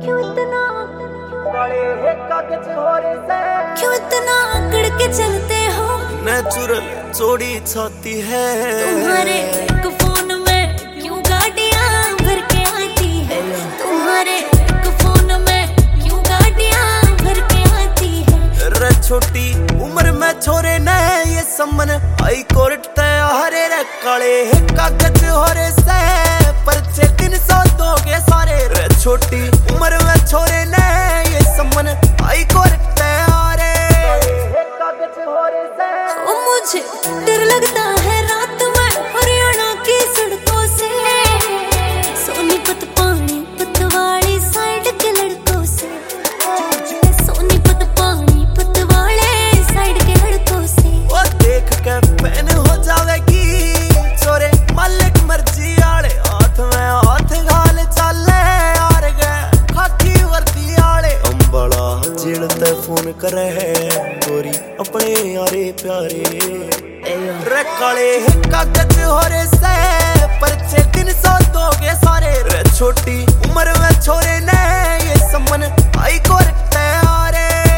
क्यों इतना अकड़ के चलते हो? नेचुरल चौड़ी छाती है तुम्हारे एक फोन में क्यों गाड़ियां भर के आती है? तुम्हारे एक फोन में क्यों गाड़ियां भर के आती है? रे छोटी उम्र में छोरे ने ये सम्मन हाई कोर्ट तैयार रे काले कागज हो रे से परचे 300 दोगे सारे। रे छोटी उम्र में छोरे ने ये सम्मन हाई कोर्ट तैयार कागज हो रे से। ओ मुझे डर लगता है रात में हरियाणा की सड़कों से, सोनीपत पानीपत वाली साइड के लड़कों से, सोनीपत पानीपत वाले साइड के लड़कों से। ओ देख के फैन हो जावेगी छोरे मालिक मर्जी आले हाथ में हाथ घाल चले यार गए खाकी वर्दी आले। अंबड़ा जेल ते फोन करे है गोरी अपने यारे प्यारे रे काले कागज हो रे से परचे 300 दोगे सारे। रे छोटी उम्र में छोरे ने ये सम्मन हाई कोर्ट तैयार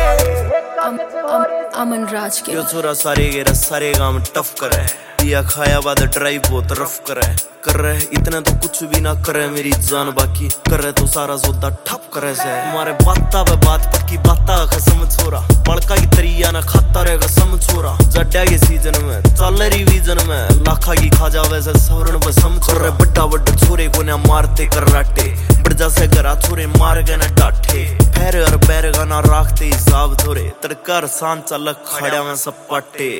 अमन राज के यो छोरा सारे गांव टफ करे पिया खाया बाद ड्राइव बहुत रफ करे कर रहे इतना तो कुछ भी ना करे मेरी जान बाकी कर रहे तो सारा जोदा ठप करे से। हमारे बाता पे बात पक्की बाता कसम छोरा बड़का की तरिया ना खाता रहेगा सम छोरा। जड्डा के सीजन में चल रिवीजन में लाखा की खा जावे से सवरण पे सम छोरे बड्डा बड्डा छोरे को ना मारते कराटे बड़जा से गरा छोरे मार गए ना डाठे पैर और पैर का ना राखते हिसाब थोरे तड़कर शान चल खड़ा में सपाटे।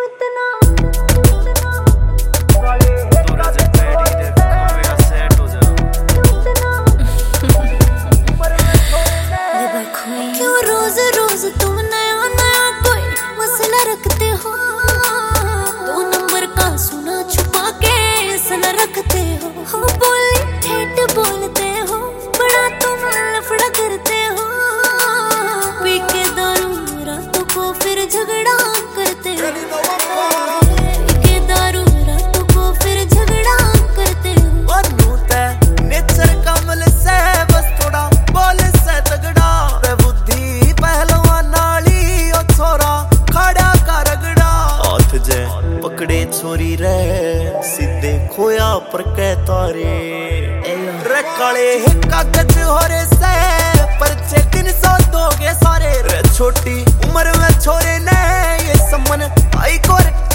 क्यों रोज रोज तुम नया नया कोई मसला रखते हो? 2 नंबर का सुना छुपा के सना रखते हो बोली ठेठ बोलते हो बड़ा तुम लफड़ा करते हो। पी के दारू रातों को फिर झगड़ा करते हो, पी के दारू रातों को फिर झगड़ा करते हो। नेचर कमल से बस थोड़ा बोल से तगड़ा बुद्धि पहलवान नाली ओ छोरा खड़ा का रगड़ा हाथ जे पकड़े छोरी रे सीधे खोया पर के तारे रे काले कागज हो रे से परचे 300 दोगे सारे। रे छोटी उम्र में छोरे ने ये सम्मन हाई कोर्ट